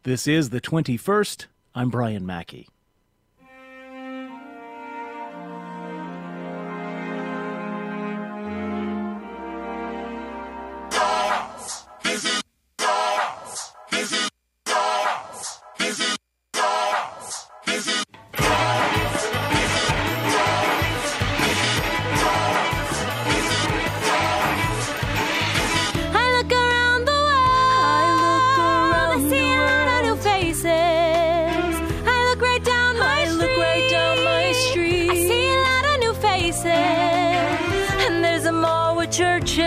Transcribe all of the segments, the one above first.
This is the 21st. I'm Brian Mackey. Churches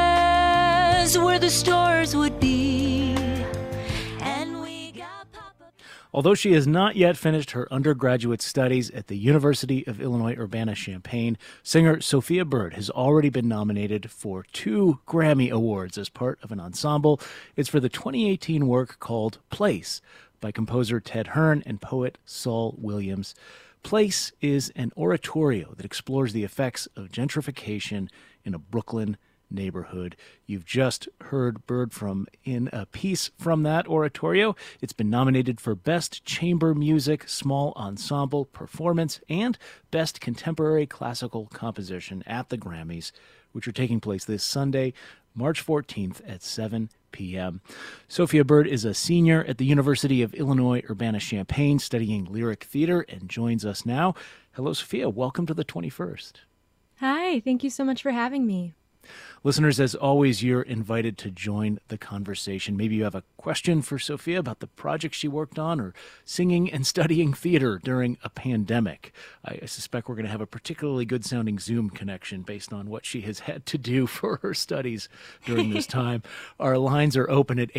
where the stores would be, and we got pop-up. Although she has not yet finished her undergraduate studies at the University of Illinois Urbana-Champaign, singer Sophia Bird has already been nominated for 2 Grammy Awards as part of an ensemble. It's for the 2018 work called Place by composer Ted Hearn and poet Saul Williams. Place is an oratorio that explores the effects of gentrification in a Brooklyn neighborhood. You've just heard Bird in a piece from that oratorio. It's been nominated for Best Chamber Music, Small Ensemble Performance, and Best Contemporary Classical Composition at the Grammys, which are taking place this Sunday, March 14th at 7 p.m. Sophia Bird is a senior at the University of Illinois Urbana-Champaign studying lyric theater and joins us now. Hello, Sophia. Welcome to the 21st. Hi, thank you so much for having me. Listeners, as always, you're invited to join the conversation. Maybe you have a question for Sophia about the project she worked on or singing and studying theater during a pandemic. I suspect we're going to have a particularly good-sounding Zoom connection based on what she has had to do for her studies during this time. Our lines are open at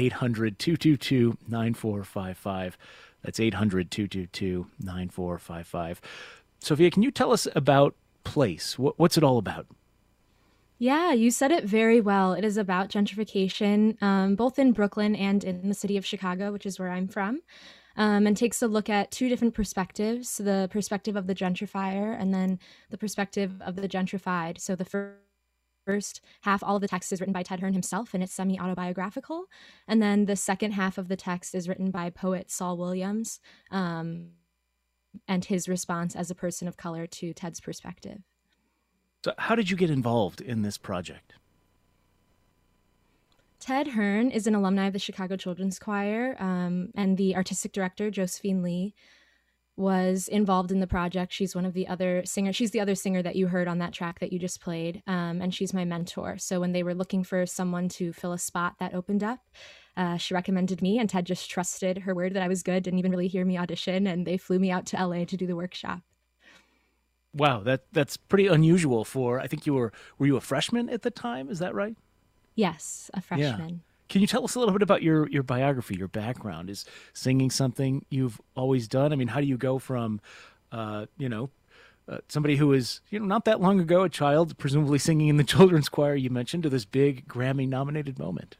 800-222-9455. That's 800-222-9455. Sophia, can you tell us about Place? What's it all about? Yeah, you said it very well. It is about gentrification, both in Brooklyn and in the city of Chicago, which is where I'm from, and takes a look at 2 different perspectives, the perspective of the gentrifier and then the perspective of the gentrified. So the first half, all of the text is written by Ted Hearn himself, and it's semi-autobiographical. And then the second half of the text is written by poet Saul Williams, and his response as a person of color to Ted's perspective. So how did you get involved in this project? Ted Hearn is an alumni of the Chicago Children's Choir, and the artistic director, Josephine Lee, was involved in the project. She's one of the other singers. She's the other singer that you heard on that track that you just played, and she's my mentor. So when they were looking for someone to fill a spot that opened up, she recommended me, and Ted just trusted her word that I was good, didn't even really hear me audition, and they flew me out to LA to do the workshop. Wow, that's pretty unusual for, I think were you a freshman at the time? Is that right? Yes, a freshman. Yeah. Can you tell us a little bit about your biography, your background? Is singing something you've always done? I mean, how do you go from, somebody who was, not that long ago, a child, presumably singing in the children's choir you mentioned, to this big Grammy-nominated moment?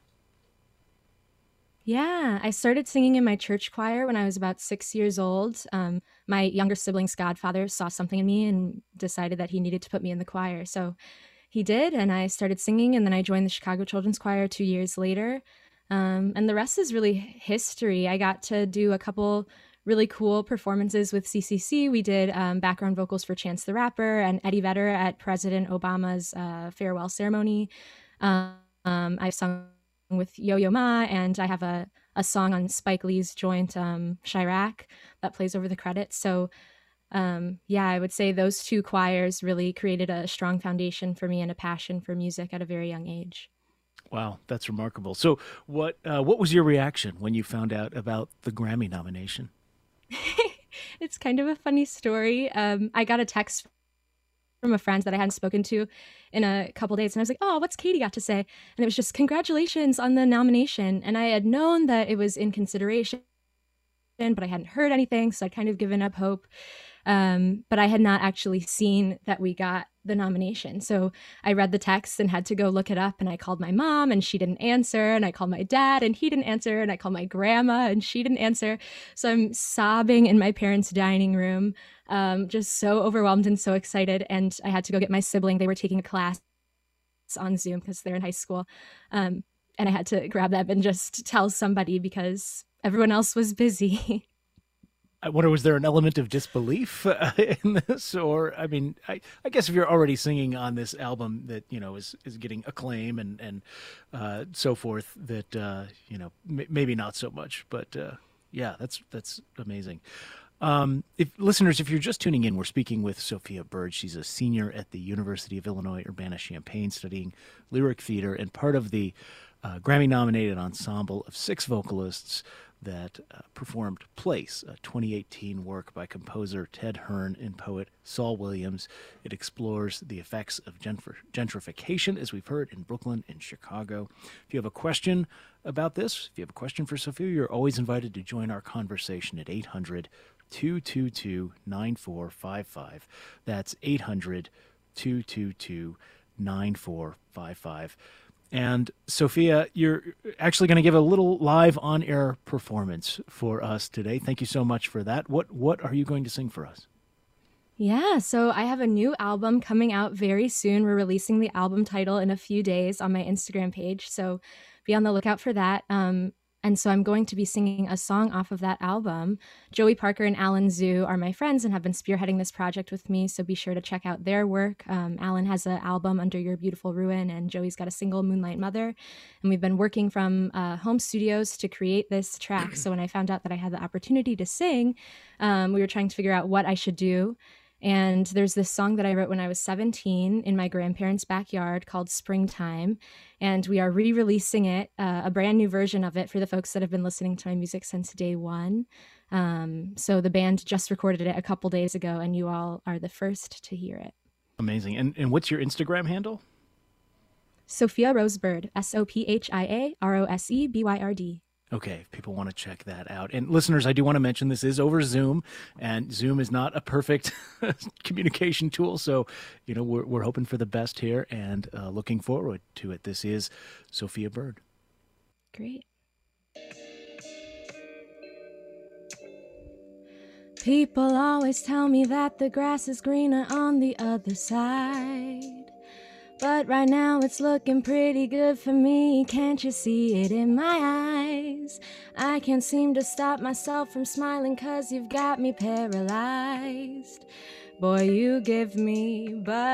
Yeah, I started singing in my church choir when I was about 6 years old. My younger sibling's godfather saw something in me and decided that he needed to put me in the choir. So he did, and I started singing, and then I joined the Chicago Children's Choir 2 years later. And the rest is really history. I got to do a couple really cool performances with CCC. We did background vocals for Chance the Rapper and Eddie Vedder at President Obama's farewell ceremony. I sung with Yo-Yo Ma, and I have a song on Spike Lee's joint Chirac that plays over the credits. So I would say those 2 choirs really created a strong foundation for me and a passion for music at a very young age. Wow, that's remarkable. So what was your reaction when you found out about the Grammy nomination? It's kind of a funny story. I got a text from a friend that I hadn't spoken to in a couple days. And I was like, oh, what's Katie got to say? And it was just congratulations on the nomination. And I had known that it was in consideration, but I hadn't heard anything. So I'd kind of given up hope. But I had not actually seen that we got the nomination. So I read the text and had to go look it up. And I called my mom and she didn't answer. And I called my dad and he didn't answer. And I called my grandma and she didn't answer. So I'm sobbing in my parents' dining room, just so overwhelmed and so excited. And I had to go get my sibling. They were taking a class on Zoom because they're in high school. and I had to grab them and just tell somebody because everyone else was busy. I wonder, was there an element of disbelief in this? Or, I mean, I guess if you're already singing on this album that, is getting acclaim and so forth, that, maybe not so much. But yeah, that's amazing. If you're just tuning in, we're speaking with Sophia Bird. She's a senior at the University of Illinois Urbana-Champaign studying lyric theater and part of the Grammy-nominated ensemble of 6 vocalists that performed Place, a 2018 work by composer Ted Hearn and poet Saul Williams. It explores the effects of gentrification, as we've heard, in Brooklyn and Chicago. If you have a question about this, if you have a question for Sophia, you're always invited to join our conversation at 800-222-9455. That's 800-222-9455. And Sophia, you're actually going to give a little live on-air performance for us today. Thank you so much for that. What are you going to sing for us? Yeah, so I have a new album coming out very soon. We're releasing the album title in a few days on my Instagram page, so be on the lookout for that. And so I'm going to be singing a song off of that album. Joey Parker and Alan Zhu are my friends and have been spearheading this project with me, so be sure to check out their work. Alan has an album, Under Your Beautiful Ruin, and Joey's got a single, Moonlight Mother. And we've been working from home studios to create this track. So when I found out that I had the opportunity to sing, we were trying to figure out what I should do. And there's this song that I wrote when I was 17 in my grandparents' backyard called Springtime. And we are re-releasing it, a brand new version of it for the folks that have been listening to my music since day one. So the band just recorded it a couple days ago, and you all are the first to hear it. Amazing. And what's your Instagram handle? Sophia Rosebyrd, SOPHIA ROSEBYRD. Okay, if people want to check that out. And listeners, I do want to mention this is over Zoom, and Zoom is not a perfect communication tool. So, we're hoping for the best here and looking forward to it. This is Sophia Bird. Great. People always tell me that the grass is greener on the other side. But right now it's looking pretty good for me. Can't you see it in my eyes? I can't seem to stop myself from smiling 'cause you've got me paralyzed. Boy, you give me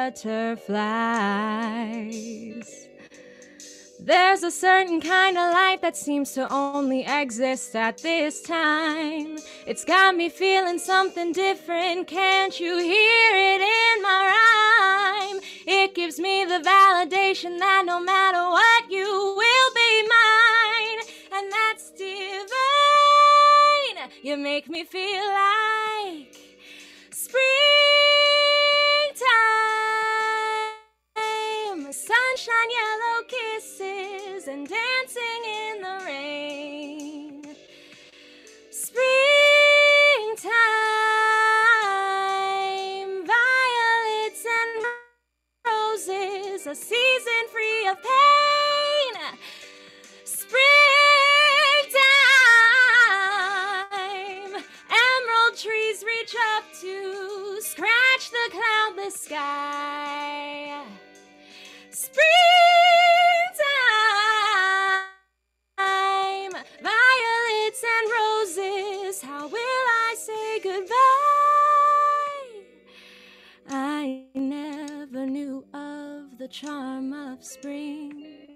butterflies. There's a certain kind of light that seems to only exist at this time. It's got me feeling something different. Can't you hear it in my rhyme? It gives me the validation that no matter what, you will be mine. And that's divine. You make me feel like springtime. Sunshine, yellow kisses, and dancing in the rain. Springtime, violets and roses, a season free of pain. Springtime, emerald trees reach up to scratch the cloudless sky. Springtime, violets and roses, how will I say goodbye? I never knew of the charm of spring.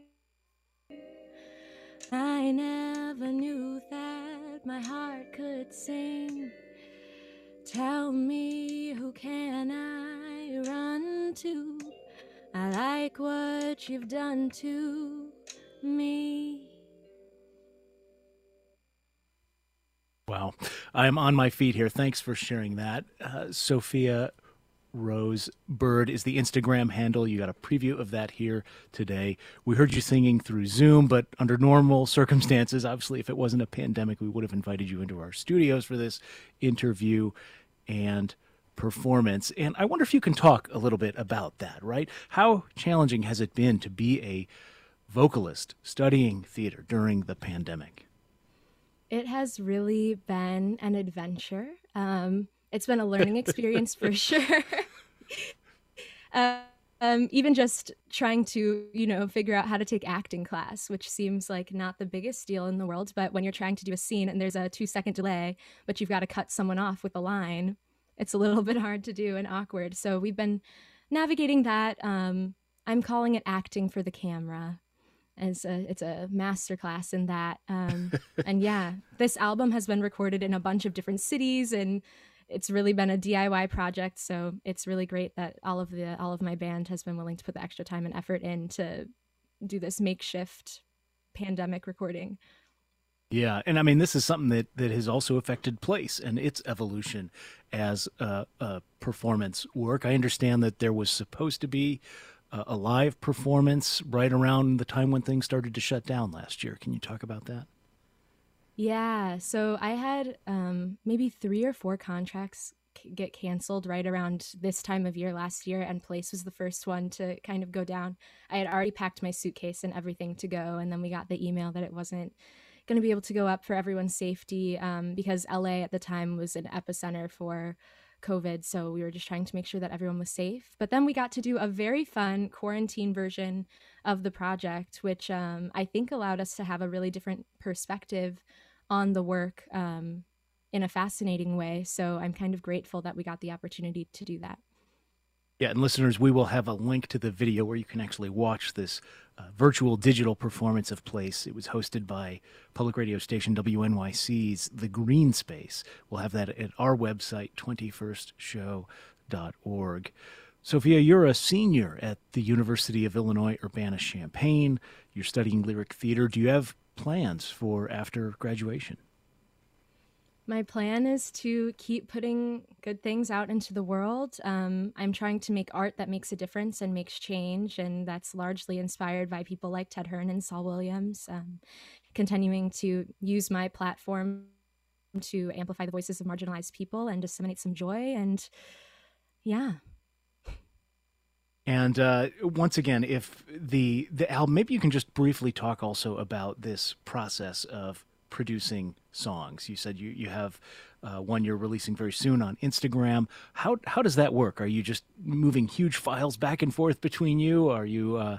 I never knew that my heart could sing. Tell me, who can I run to? I like what you've done to me. Wow. I'm on my feet here. Thanks for sharing that. Sophia Rose Bird is the Instagram handle. You got a preview of that here today. We heard you singing through Zoom, but under normal circumstances, obviously, if it wasn't a pandemic, we would have invited you into our studios for this interview and performance. And I wonder if you can talk a little bit about that, right? How challenging has it been to be a vocalist studying theater during the pandemic? It has really been an adventure. It's been a learning experience for sure. Even just trying to, figure out how to take acting class, which seems like not the biggest deal in the world, but when you're trying to do a scene and there's a 2-second delay, but you've got to cut someone off with a line, it's a little bit hard to do and awkward. So we've been navigating that. I'm calling it acting for the camera. It's a master class in that. And yeah, this album has been recorded in a bunch of different cities, and it's really been a DIY project. So it's really great that all of my band has been willing to put the extra time and effort in to do this makeshift pandemic recording. Yeah, and I mean, this is something that has also affected Place and its evolution as a performance work. I understand that there was supposed to be a live performance right around the time when things started to shut down last year. Can you talk about that? Yeah, so I had maybe 3 or 4 contracts get canceled right around this time of year last year, and Place was the first one to kind of go down. I had already packed my suitcase and everything to go, and then we got the email that it wasn't going to be able to go up for everyone's safety because LA at the time was an epicenter for COVID. So we were just trying to make sure that everyone was safe. But then we got to do a very fun quarantine version of the project, which I think allowed us to have a really different perspective on the work in a fascinating way. So I'm kind of grateful that we got the opportunity to do that. Yeah, and listeners, we will have a link to the video where you can actually watch this virtual digital performance of Place. It was hosted by public radio station WNYC's The Green Space. We'll have that at our website, 21stshow.org. Sophia, you're a senior at the University of Illinois Urbana-Champaign. You're studying lyric theater. Do you have plans for after graduation? My plan is to keep putting good things out into the world. I'm trying to make art that makes a difference and makes change, and that's largely inspired by people like Ted Hearn and Saul Williams. Continuing to use my platform to amplify the voices of marginalized people and disseminate some joy, and yeah. And once again, if the album, maybe you can just briefly talk also about this process of producing songs. You said you have one you're releasing very soon on Instagram. How does that work? Are you just moving huge files back and forth between you? Are you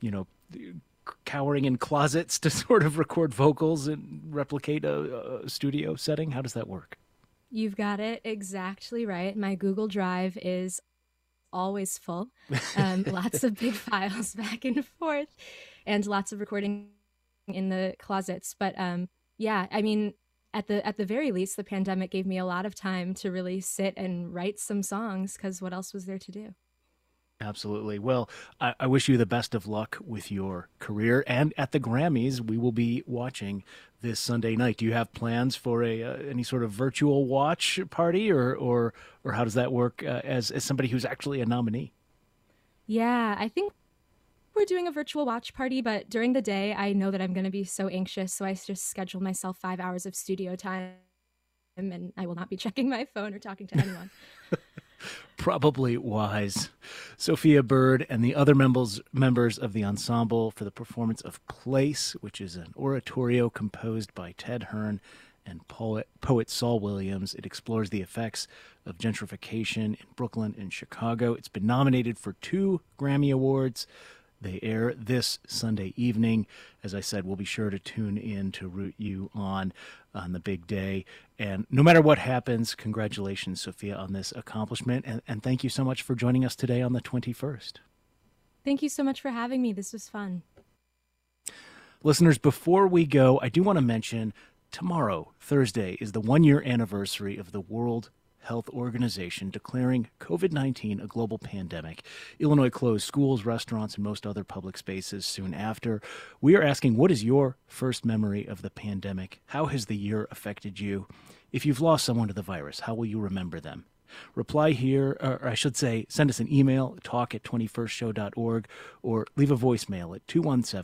cowering in closets to sort of record vocals and replicate a studio setting? How does that work? You've got it exactly right. My Google Drive is always full. Lots of big files back and forth, and lots of recording in the closets. But yeah, I mean, at the very least, the pandemic gave me a lot of time to really sit and write some songs, because what else was there to do? Absolutely. Well, I wish you the best of luck with your career, and at the Grammys, we will be watching this Sunday night. Do you have plans for any sort of virtual watch party, or how does that work as somebody who's actually a nominee? Yeah, I think we're doing a virtual watch party, but during the day, I know that I'm going to be so anxious, so I just schedule myself 5 hours of studio time, and I will not be checking my phone or talking to anyone. Probably wise. Sophia Bird and the other members of the ensemble for the performance of Place, which is an oratorio composed by Ted Hearn and poet Saul Williams. It explores the effects of gentrification in Brooklyn and Chicago. It's been nominated for 2 Grammy Awards. They air this Sunday evening. As I said, we'll be sure to tune in to root you on the big day. And no matter what happens, congratulations, Sophia, on this accomplishment. And thank you so much for joining us today on the 21st. Thank you so much for having me. This was fun. Listeners, before we go, I do want to mention tomorrow, Thursday, is the 1-year anniversary of the World Health Organization declaring COVID-19 a global pandemic. Illinois closed schools, restaurants, and most other public spaces soon after. We are asking, what is your first memory of the pandemic? How has the year affected you? If you've lost someone to the virus, how will you remember them? Reply here, or I should say, send us an email, talk@21stshow.org, or leave a voicemail at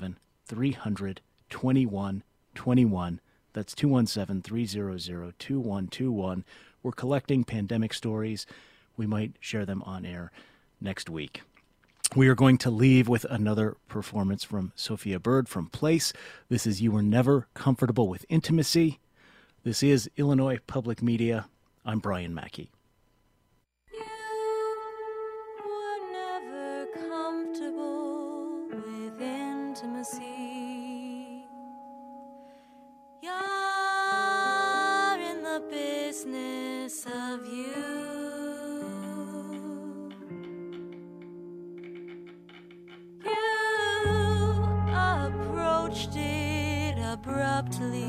217-300-2121. That's 217-300-2121. We're collecting pandemic stories. We might share them on air next week. We are going to leave with another performance from Sophia Bird from Place. This is You Were Never Comfortable with Intimacy. This is Illinois Public Media. I'm Brian Mackey. You were never gently.